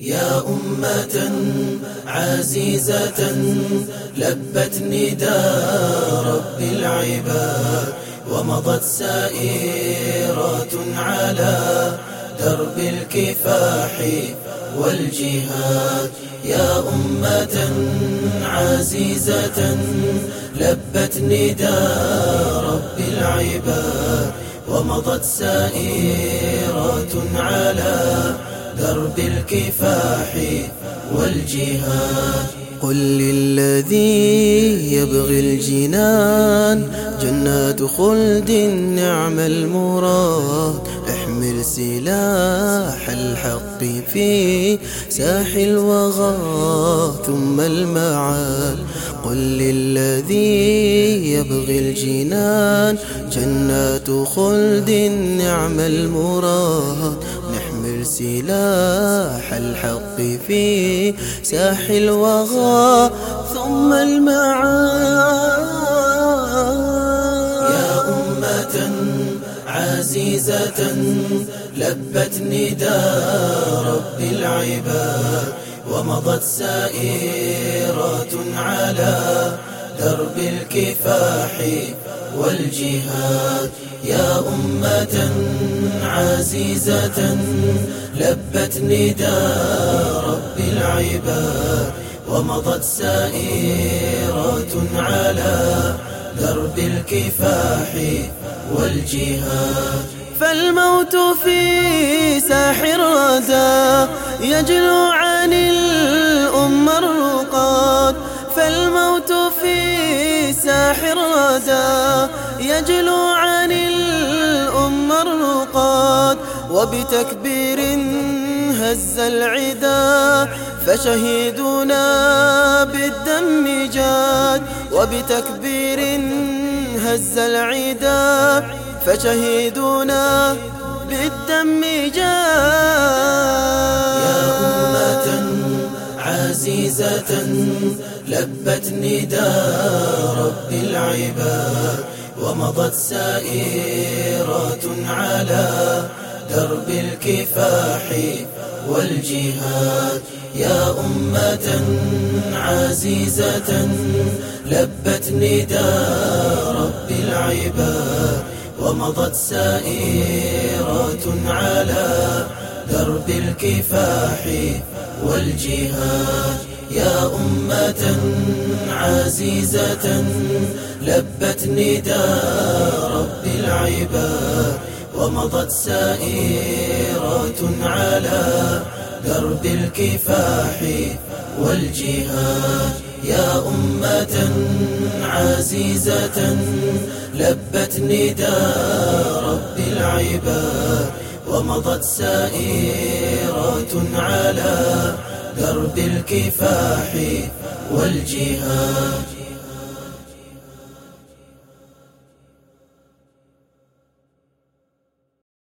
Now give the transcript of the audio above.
يا أمة عزيزة لبت نداء رب العباد ومضت سائرات على درب الكفاح والجهاد. يا أمة عزيزة لبت نداء رب العباد ومضت سائرات على درب الكفاح والجهاد. قل للذي يبغي الجنان جنات خلد نعم المراد. احمل سلاح الحق في ساح الوغى ثم المعاد. قل للذي يبغي الجنان جنات خلد نعم المراد. نحمل سلاح الحق في ساح الوغى ثم المعاد. يا أمة عزيزة لبت نداء رب العباد ومضت سائرات على درب الكفاح والجهاد. يا أمة عزيزة لبت نداء رب العباد ومضت سائرات على درب الكفاح والجهاد. فالموت في ساح الردى يجلو عن الأمة الرقاد. فالموت في ساح الردى يجلو عن الأمة الرقاد. وبتكبير هز العدا فشهيدنا بالدم جاد. وبتكبير هز العدا فشهيدنا بالدم جاد. يا أمة عزيزة لبت نداء رب العباد ومضت سائرات على درب الكفاح والجهاد. يا أمة عزيزة لبت نداء رب العباد ومضت سائرات على درب الكفاح والجهاد. يا أمة عزيزة لبت نداء رب العباد ومضت سائرات على درب الكفاح والجهاد. يا أمة عزيزة لبت نداء رب العباد ومضت سائرات على درب الكفاح والجهاد.